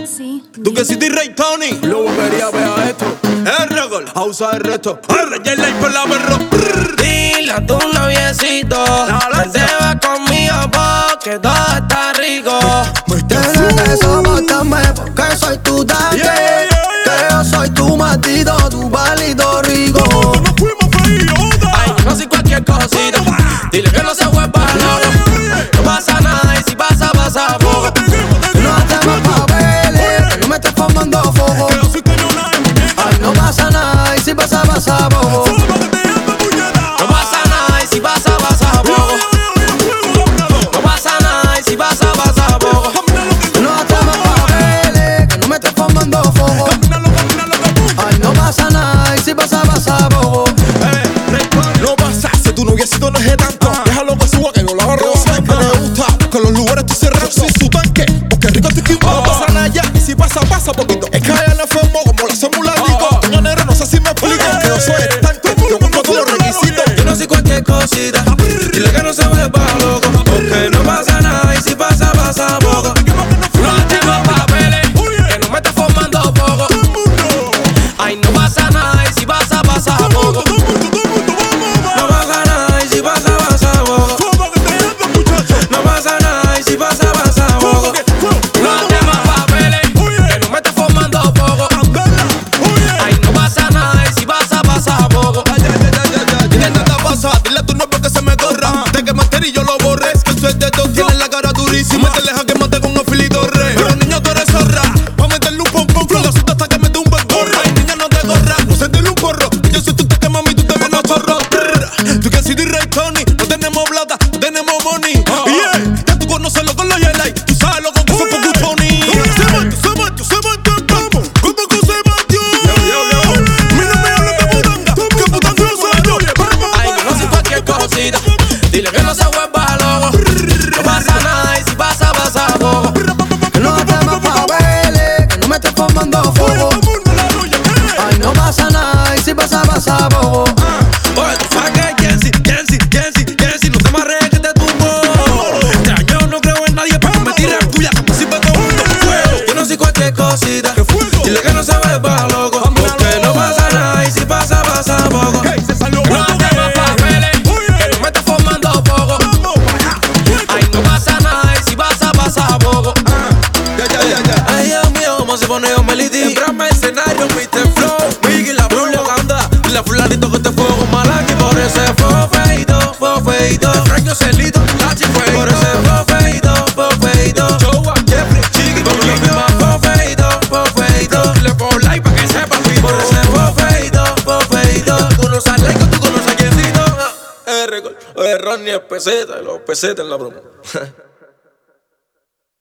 Sí. Tú que City Ray Tony. Lo volvería a ver a esto. El regol. A usar el resto. Rey Light por la perro. Dile a tu noviecito que te va conmigo porque todo está rico. Tienes que soportarme porque soy tu daddy. Yeah. Que yo soy tu maldito, tu palito rico. Nos fuimos feíos. Ay, no soy cualquier cosita. Dile que no se vuelva loco. No pasa nada y si pasa, pasa poco. No hacemos papeles, que no me estés formando foco. Que yo soy cañona de muñeca. Ay, no pasa nada y si pasa, pasa poco. Solo que te llame puñeta. No pasa nada y si pasa, pasa poco. No pasa nada y si pasa, pasa poco. No hacemos papeles, que no me estés formando foco. Ay, no pasa nada y si pasa, pasa poco. No pasa, si tu noviecito no es de tanto, déjalo que suba que yo lo agarro. Que me gusta, que los lugares estoy cerrado sin su tanque, porque rico estoy quimado. No pasa nada ya, y si pasa, pasa poquito. Es que ella le enfermo como la célula rico. Doña Nero, no sé si me explico, que yo soy estanque, yo cumplo todos los requisitos. Yo no soy cualquier cosita. Dile que no se vuelva loco. Porque no pasa nada y si pasa, pasa poco. No hacemos papeles, que no me estás formando poco. Ay, no pasa nada y si pasa, pasa poco. No pasa nada y si pasa, pasa poco. No pasa nada y si pasa, pasa poco. No hacemos papeles, que no me estás formando poco. Ay, no pasa nada y si pasa, pasa poco. Dile nada pasa, dile a tu novio que se me corra. De que manter y yo lo borré. Que soy de dos, tienes la cara durísima. Te deja que mate con un filito re. Pero niño, tú eres zorra. Pa' meterle un pompón, florcita hasta que me dé un buen gorro. Ay, niña, no te corras, no se un porro. Yo soy tu teque, mami, tú te ves los chorros. Tú que City Ray Tony, no tenemos plata, no tenemos money. Yeah, ya tú conoces lo con los Yelay. Tú sabes lo con que fue por Gucci. Se metió, vamos. ¿Cómo que se metió? Mira, me hablan de putanga, que putanga no soy yo. Ay, yo no soy cualquier cosita. Dile que no se vuelva loco. No pasa nada y si pasa, pasa poco. No hacemos papeles, que no me estés formando foco. Ay, no pasa nada y si pasa, pasa poco. Oye, tú sabes que Jensi, no te amarres que te tumbo. Ya yo no creo en nadie para que me tire tuya. Si pa' todo mundo fuego. Yo no soy cualquier cosita. Dile que no se vuelva loco. Porque no pasa nada y si pasa, pasa poco. No hacemos papeles, que no me estás formando poco. Ay, no pasa nada y si pasa, pasa poco. Ay, Dios mío, cómo se pone yo Melody. Entrame al escenario, Mr. Flow. Miguel la propaganda. La fulanito que te fuego malaki. Por ese fofeito. Extraño celito, la chifueito. Por ese fofeito. Chowa, Jeffrey, Chiqui. Con mi más fofeito. Le pongo like pa' que sepa fito. Por ese fofeito. Tú no sabes like, tú conoces a quiéncito. Ronnie es peseta, los pesetas en la broma.